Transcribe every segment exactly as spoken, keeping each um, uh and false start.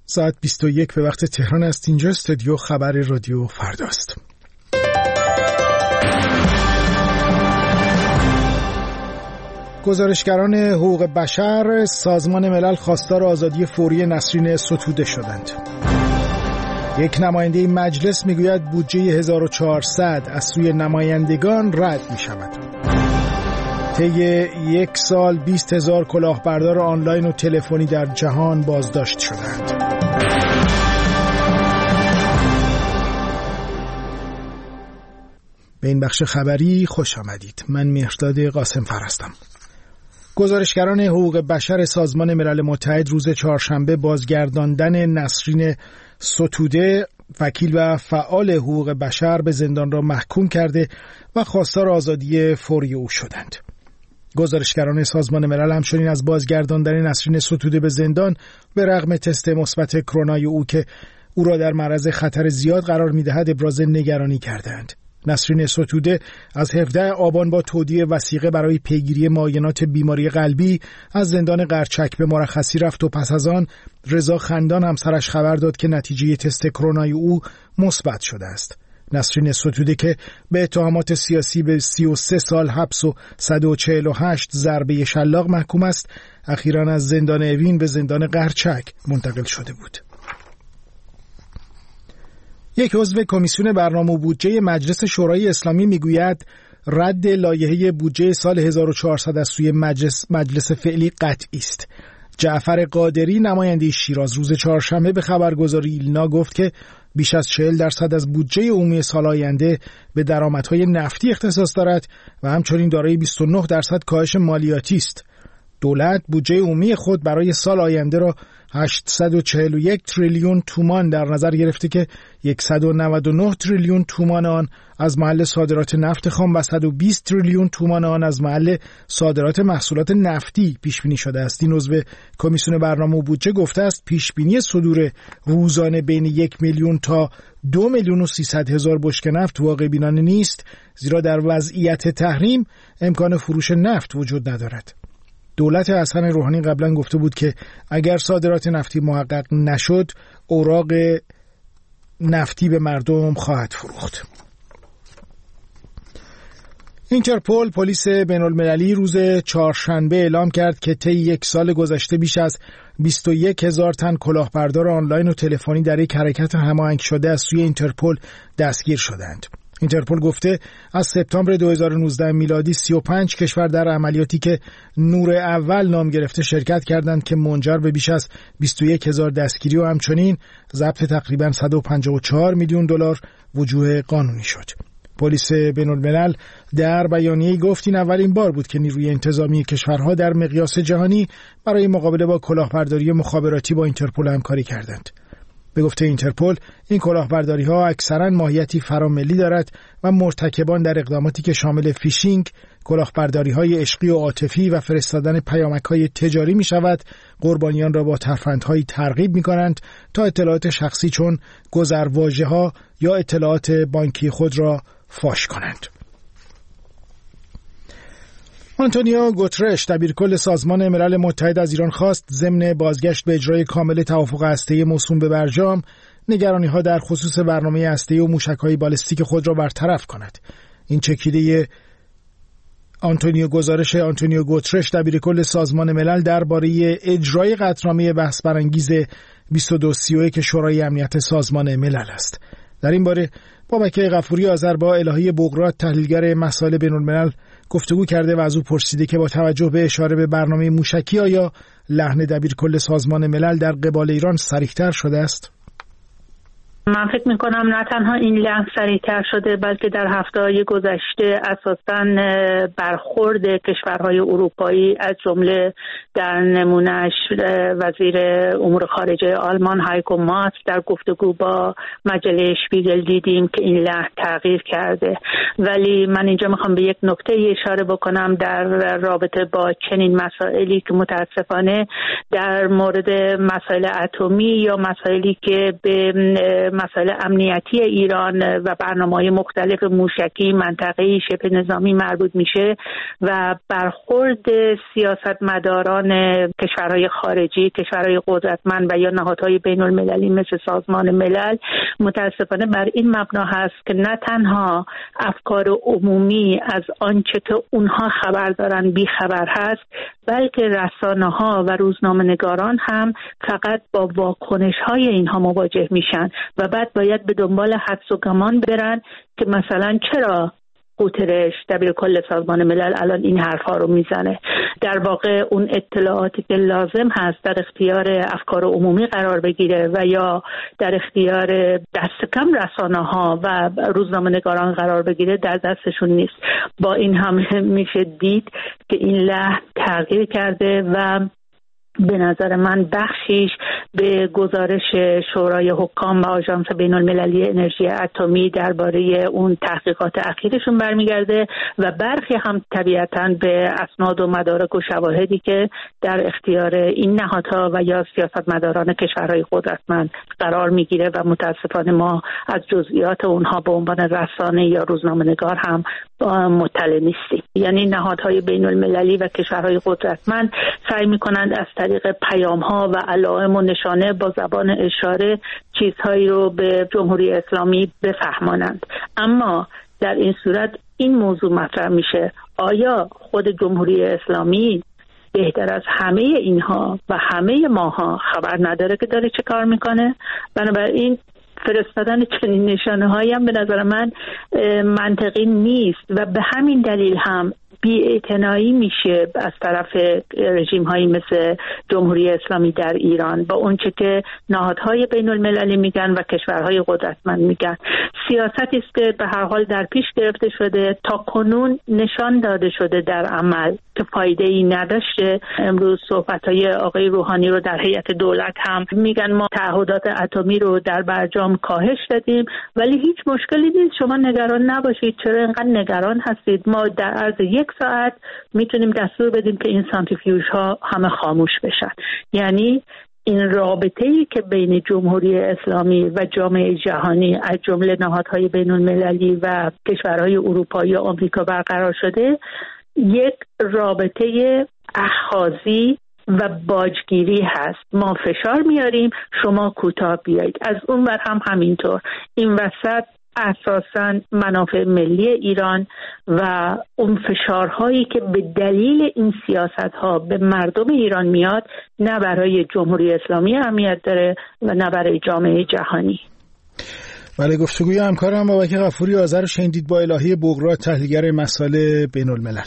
ساعت بیست و یک به وقت تهران است. اینجا استودیو خبر رادیو فرداست. گزارشگران حقوق بشر سازمان ملل خواستار آزادی فوری نسرین ستوده شدند. یک نماینده مجلس میگوید بودجه هزار و چهارصد از سوی نمایندگان رد می شود. طی یک سال بیست هزار کلاهبردار آنلاین و تلفنی در جهان بازداشت شدند. به این بخش خبری خوش آمدید. من مهرداد قاسم فر هستم. گزارشگران حقوق بشر سازمان ملل متحد روز چهارشنبه بازگرداندن نسرین ستوده، وکیل و فعال حقوق بشر، به زندان را محکوم کرده و خواستار آزادی فوری او شدند. گزارشگران سازمان ملل همچنین از بازگرداندن نسرین ستوده به زندان به رغم تست مثبت کرونای او که او را در معرض خطر زیاد قرار می‌دهد ابراز نگرانی کردند. نسرین ستوده از هفدهم آبان با تودیع وثیقه برای پیگیری معاینات بیماری قلبی از زندان قرچک به مرخصی رفت و پس از آن رضا خندان همسرش خبر داد که نتیجه تست کرونای او مثبت شده است. نسرین ستوده که به اتهامات سیاسی به سی و سه سال حبس و صد و چهل و هشت ضربه شلاق محکوم است، اخیراً از زندان اوین به زندان قرچک منتقل شده بود. یک عضو کمیسیون برنامه و بودجه مجلس شورای اسلامی میگوید رد لایحه بودجه سال هزار و چهارصد از سوی مجلس مجلس فعلی قطعی است. جعفر قادری نماینده شیراز روز چهارشنبه به خبرگزاری ایلنا گفت که بیش از چهل درصد از بودجه عمومی سال آینده به درآمدهای نفتی اختصاص دارد و همچنین دارای بیست و نه درصد کاهش مالیاتی است. دولت بودجه عمومی خود برای سال آینده را هشتصد و چهل و یک تریلیون تومان در نظر گرفته که صد و نود و نه تریلیون تومان آن از محل صادرات نفت خام و صد و بیست تریلیون تومان آن از محل صادرات محصولات نفتی پیش بینی شده است. این عضو کمیسیون برنامه و بودجه گفته است پیش بینی صدور روزانه بین یک میلیون تا دو میلیون و سیصد هزار بشکه نفت واقع بینانه نیست، زیرا در وضعیت تحریم امکان فروش نفت وجود ندارد. دولت حسن روحانی قبلا گفته بود که اگر صادرات نفتی محقق نشد، اوراق نفتی به مردم خواهد فروخت. اینترپل، پلیس بین‌المللی، روز چهارشنبه اعلام کرد که طی یک سال گذشته بیش از بیست و یک هزار تن کلاهبردار آنلاین و تلفنی در یک حرکت هماهنگ شده از سوی اینترپل دستگیر شدند. اینترپل گفته از سپتامبر دو هزار و نوزده میلادی سی و پنج کشور در عملیاتی که نور اول نام گرفته شرکت کردند که منجر به بیش از بیست و یک هزار دستگیری و همچنین ضبط تقریباً صد و پنجاه و چهار میلیون دلار وجوه قانونی شد. پلیس بین‌الملل در بیانیه‌ای گفت این اولین بار بود که نیروی انتظامی کشورها در مقیاس جهانی برای مقابله با کلاهبرداری مخابراتی با اینترپل همکاری کردند. به گفته اینترپل، این کلاهبرداری‌ها اکثراً ماهیتی فراملی دارد و مرتکبان در اقداماتی که شامل فیشینگ، کلاهبرداری‌های عشقی و عاطفی و فرستادن پیامک‌های تجاری می‌شود، قربانیان را با ترفندهایی ترغیب می‌کنند تا اطلاعات شخصی چون گذرواژه‌ها یا اطلاعات بانکی خود را فاش کنند. آنتونیو گوترش، دبیرکل سازمان ملل متحد، از ایران خواست ضمن بازگشت به اجرای کامل توافق هسته‌ای موسوم به برجام، نگرانی‌ها در خصوص برنامه هسته‌ای و موشک‌های بالستیک خود را برطرف کند. این چکیده آنتونیو گزارش آنتونیو گوترش، دبیرکل سازمان ملل، درباره اجرای قطعنامه بحث برانگیز بیست و دو سی و یک شورای امنیت سازمان ملل است. در این باره بابک غفوری آذر با الهی بغرات، تحلیلگر مسائل بین‌الملل، گفتگو کرده و از او پرسیده که با توجه به اشاره به برنامه موشکی آیا لحن دبیرکل سازمان ملل در قبال ایران صریح‌تر شده است؟ من فکر میکنم نه تنها این لحن سریع‌تر شده، بلکه در هفته‌های گذشته اساساً برخورد کشورهای اروپایی، از جمله در نمونهش وزیر امور خارجه آلمان هایکو ماس در گفتگو با مجله شپیگل دیدیم که این لحن تغییر کرده. ولی من اینجا میخوام به یک نکته اشاره بکنم در رابطه با چنین مسائلی که متاسفانه در مورد مسائل اتمی یا مسائلی که به مسائل امنیتی ایران و برنامه‌های مختلف موشکی، منطقه‌ای، شبه نظامی مربوط میشه و برخورد سیاستمداران کشورهای خارجی، کشورهای قدرتمند و یا نهادهای بین‌المللی مثل سازمان ملل متاسفانه بر این مبنا هست که نه تنها افکار عمومی از آنچه که اونها خبر دارن بی خبر هست، بلکه رسانه‌ها و روزنامه‌نگاران هم فقط با واکنش‌های اینها مواجه میشن و بعد باید به دنبال حدس و گمان برن که مثلا چرا گوترش دبیر کل سازمان ملل الان این حرفا رو میزنه. در واقع اون اطلاعاتی که لازم هست در اختیار افکار عمومی قرار بگیره و یا در اختیار دست کم رسانه‌ها و روزنامه‌نگاران قرار بگیره در دستشون نیست. با این هم میشه دید که این لحن تغییر کرده و به نظر من بخشیش به گزارش شورای حکام و آژانس بین‌المللی انرژی اتمی درباره اون تحقیقات اخیرشون برمیگرده و برخی هم طبیعتاً به اسناد و مدارک و شواهدی که در اختیار این نهادها و یا سیاستمداران کشورهای قدرتمند قرار میگیره و متاسفانه ما از جزئیات اونها به عنوان رسانه یا روزنامه‌نگار هم مطلع نیستیم. یعنی نهادهای بین‌المللی و کشورهای قدرتمند سعی میکنند از طریق پیام‌ها و علائم و نشانه با زبان اشاره چیزهایی رو به جمهوری اسلامی بفهمانند. اما در این صورت این موضوع مطرح میشه: آیا خود جمهوری اسلامی بهتر از همه اینها و همه ماها خبر نداره که داره چه کار میکنه؟ بنابراین فرستادن چنین نشانه هایی هم به نظر من منطقی نیست و به همین دلیل هم بی‌اعتنایی میشه از طرف رژیم هایی مثل جمهوری اسلامی در ایران با اونچه که نهادهای بین المللی میگن و کشورهای قدرتمند میگن. سیاستی است که به هر حال در پیش گرفته شده، تا کنون نشان داده شده در عمل که فایده ای نداشته. امروز صحبت های آقای روحانی رو در هیئت دولت هم میگن ما تعهدات اتمی رو در برجام کاهش دادیم، ولی هیچ مشکلی نیست، شما نگران نباشید. چرا اینقدر نگران هستید؟ ما در عرض یک ساعت میتونیم دستور بدیم که این سانتریفیوژ ها همه خاموش بشن. یعنی این رابطه‌ای که بین جمهوری اسلامی و جامعه جهانی از جمله نهادهای بین المللی و کشورهای اروپایی و آمریکا برقرار شده، یک رابطه اخاذی و باجگیری هست. ما فشار میاریم، شما کوتاه بیایید. از اون ور هم همینطور. این وسط اساساً منافع ملی ایران و اون فشارهایی که به دلیل این سیاست‌ها به مردم ایران میاد نه برای جمهوری اسلامی اهمیت داره و نه برای جامعه جهانی. بله، گفتگوی همکارم بابک غفوری آذر رو شنیدید با الهی بغرات، تحلیلگر مسائل بین الملل.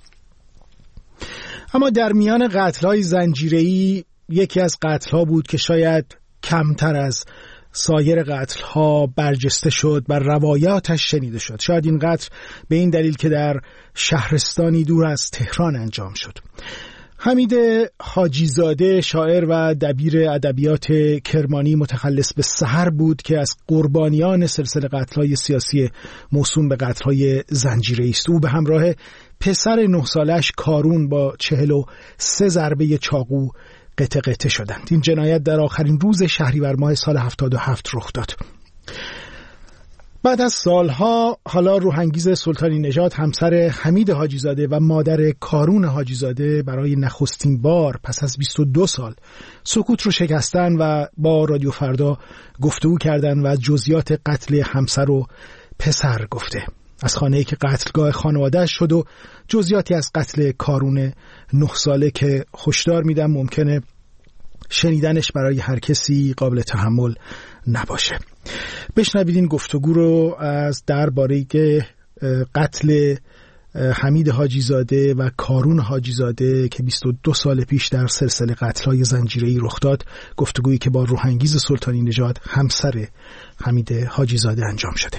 اما در میان قتل‌های زنجیره‌ای یکی از قتل‌ها بود که شاید کمتر از سایر قتل‌ها برجسته شد، بر روایاتش شنیده شد. شاید این قتل به این دلیل که در شهرستانی دور از تهران انجام شد. حمید حاجی زاده، شاعر و دبیر ادبیات کرمانی متخلص به سحر بود که از قربانیان سلسله قتل‌های سیاسی موسوم به قتل‌های زنجیره‌ای است. او به همراه پسر نه سالش کارون با چهل و سه ضربه چاقو قطع قطع شدند. این جنایت در آخرین روز شهریور ماه سال هفتاد و هفت رخ داد. بعد از سالها حالا روحانگیز سلطانی نژاد، همسر حمید حاجی زاده و مادر کارون حاجی زاده، برای نخستین بار پس از بیست و دو سال سکوت رو شکستن و با رادیو فردا گفتگو کردن و جزئیات قتل همسر و پسر گفته. از خانه‌ای که قتلگاه خانواده‌اش شد و جزئیاتی از قتل کارون نه ساله که هشدار میدم ممکنه شنیدنش برای هر کسی قابل تحمل نباشه. بشنوید این گفتگو رو از درباره قتل حمید حاجی زاده و کارون حاجی زاده که بیست و دو سال پیش در سلسله قتل‌های زنجیره‌ای رخ داد، گفتگویی که با روحانگیز سلطانی نژاد همسر حمید حاجی زاده انجام شده.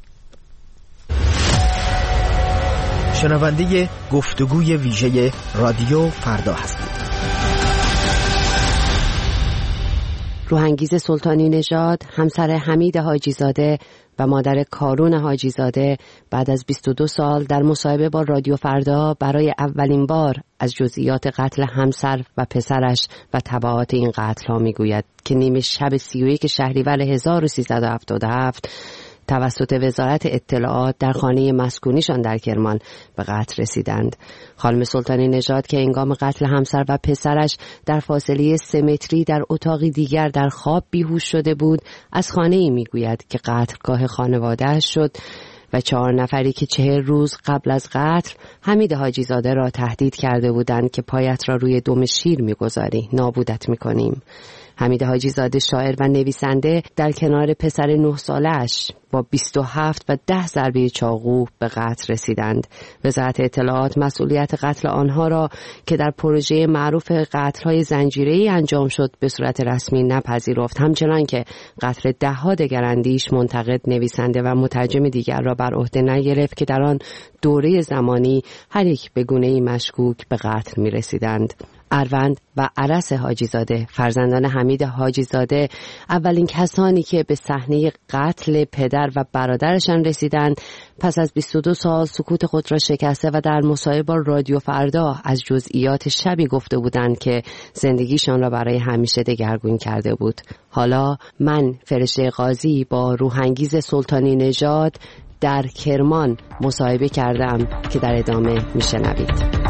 شنونده گفتگوی ویژه رادیو فردا هستید. روحانگیز سلطانی نژاد، همسر حمید حاجی زاده و مادر کارون حاجی زاده بعد از بیست و دو سال در مصاحبه با رادیو فردا برای اولین بار از جزئیات قتل همسر و پسرش و تبعات این قتل ها میگوید که نیمه شب سی و یک شهریور هزار و سیصد و هفتاد و هفت توسط وزارت اطلاعات در خانه مسکونیشان در کرمان به قتل رسیدند. خانم سلطانی نژاد که هنگام قتل همسر و پسرش در فاصله سه متری در اتاقی دیگر در خواب بیهوش شده بود، از خانه‌ای میگوید که قتلگاه خانواده‌اش شد و چهار نفری که چهل روز قبل از قتل حمید حاجی زاده را تهدید کرده بودند که پایت را روی دم شیر میگذاری، نابودت میکنیم. حمید حاجی زاده شاعر و نویسنده در کنار پسر نه سالش با بیست و هفت و ده ضربه چاقو به قتل رسیدند. وزارت اطلاعات مسئولیت قتل آنها را که در پروژه معروف قتل‌های زنجیره‌ای انجام شد به صورت رسمی نپذیرفت، همچنان که قتل ده‌ها دگراندیش، منتقد، نویسنده و مترجم دیگر را بر عهده نگرفت که در آن دوره زمانی هر یک به گونه‌ای مشکوک به قتل می‌رسیدند. اروند و عرس حاجی زاده، فرزندان حمید حاجی زاده، اولین کسانی که به صحنه قتل پدر و برادرشان رسیدند، پس از بیست و دو سال سکوت خود را شکسته و در مصاحبه با رادیو فردا از جزئیات شبی گفته بودند که زندگیشان را برای همیشه دگرگون کرده بود. حالا من فرشته قاضی با روحانگیز سلطانی نژاد در کرمان مصاحبه کردم که در ادامه میشنوید.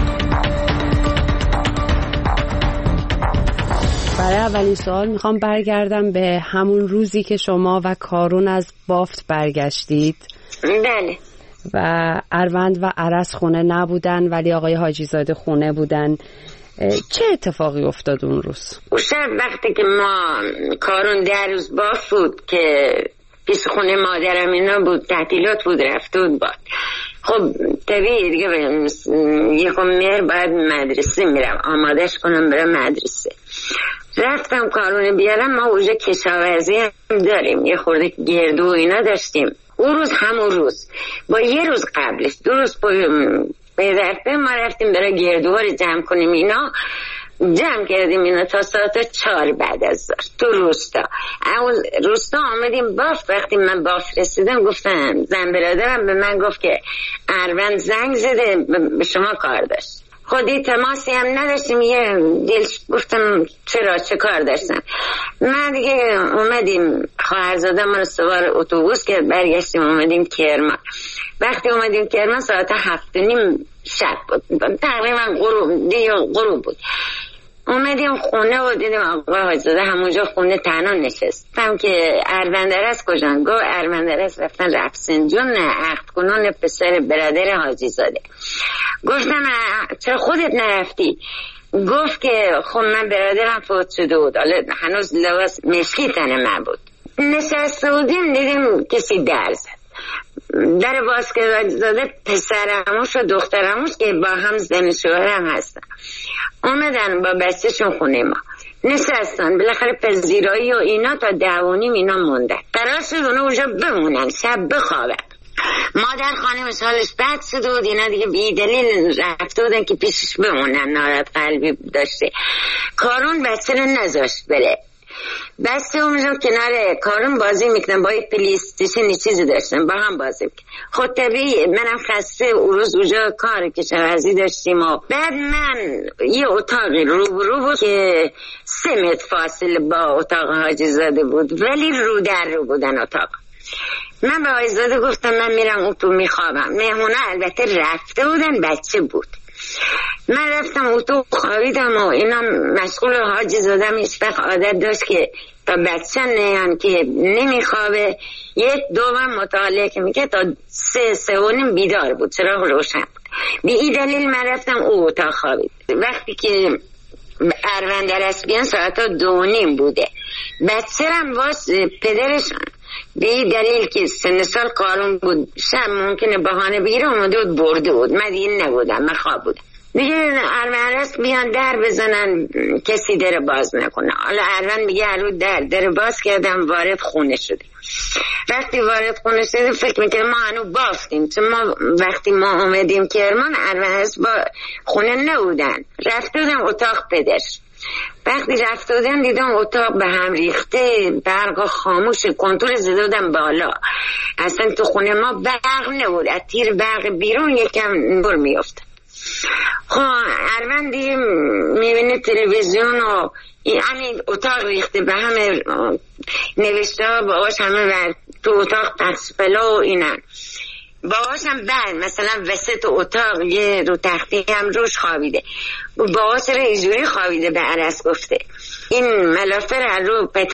برای اولین سوال میخوام برگردم به همون روزی که شما و کارون از بافت برگشتید. بله. و اروند و عرس خونه نبودن ولی آقای حاجی زاده خونه بودن. چه اتفاقی افتاد اون روز؟ اون شب وقتی که ما کارون ده روز بافت بود که پیش خونه مادرم اینا بود، تعطیلات بود، رفته بود باد. خب طبیعی دیگه یکم مهر باید مدرسه میرم آمادش کنم برای مدرسه. رفتم کارونه بیارم. ما اوجه کشاورزی هم داریم، یه خورده گردو و اینا داشتیم. اون روز همون روز با یه روز قبلش دو روز به درفه ما رفتیم برای گردوها رو جمع کنیم. اینا جمع کردیم اینا تا ساعت چهار بعد از ظهر تو روستا. اول روستا آمدیم بافت. وقتی من بافت رسیدم گفتم زن برادرم به من گفت که اروند زنگ زده به شما کار داشت. خودی تماسی هم نداشتیم. یه دلش گفتم چرا چه کار داشتم. من دیگه اومدیم خواهرزاده ما رو سوار اتوبوس کرد، برگشتیم اومدیم کرمان. وقتی اومدیم کرمان ساعت هفت و نیم شب بود، تقریبا غروب دیگه غروب بود. اومدیم خونه و دیدیم آقای حاجی‌زاده همونجا خونه تنها نشستم که اروندرس کجان؟ گفت اروندرس رفتن رفسنجون نه عقد کنون پسر برادر حاجی‌زاده. گفتم چرا خودت نرفتی؟ گفت که خب من برادرم فوت شده بود، حالا هنوز لباس مشکی تن من بود. نشسته بودیم دیدیم کسی در زد. در باز که حاجی‌زاده پسرموش و دخترموش که با هم زن شوهرم هستن اومدن با بچه‌شون خونه ما نشستن. بالاخره پذیرایی و اینا تا دوانیم اینا موندن. قرار شد اونا اونجا بمونن شب بخوابن. مادر خانمش حالش بد شده بود، اینا دیگه بی دلیل رفته بودن که پیشش بمونن، ناراحت قلبی داشته. کارون بچه رو نذاشت بره. بسته اونجا کنار کارون بازی میکنن، با یه پلیستیشن چیزی داشتن با هم بازی میکنن. خود طبیعی منم خسته اون روز اونجا کار کشاورزی داشتیم و بعد من یه اتاقی روبرو بود که سه متر فاصله با اتاق حاجی‌زاده بود ولی رو در رو بودن اتاق. من به حاجی‌زاده گفتم من میرم اون تو میخوابم. مهمونه البته رفته بودن، بچه بود. من رفتم اون تو خوابیدم و اینا مشغول حاجی‌زاده هم هیچ وقت عادت داشت که تا بچه نیان که نمیخوابه یک دوم مطالعه که میگه تا سه سه و نیم بیدار بود، چراغ روشن بود. به این دلیل من رفتم او اتاق خوابید. وقتی که اروندرس بیان ساعت دو و نیم بوده. بچه هم واس پدرش به این دلیل که سن سال کارون بود شب ممکنه بهانه بگیره اومده بود برده بود. من دیگه نبودم، من خواب بودم. دیگه اروندرس بیان در بزنن کسی در باز نکنه. حالا اروند میگه هر رو در در باز کردم وارد خونه شده. وقتی وارد خونه شده فکر میکنه ما هنو بافتیم، چون ما وقتی ما اومدیم کرمان اروندرس با خونه نبودن، رفته بودن اتاق پدرش. وقتی رفته بودم دیدم اتاق به هم ریخته، برق خاموش، کنتور زده بودم بالا، اصلا تو خونه ما برق نبود، از تیر برق بیرون یکم نور میفته. خب اروند دیگه میبینه تلویزیون و همین اتاق ریخته به همه نوشته ها باهاش همه بر تو اتاق تسپلا و اینن باهاش هم بعد مثلا وسط اتاق یه رو تختی هم روش خوابیده، باهاش رو اینجوری خوابیده به عرص گفته این ملافه رو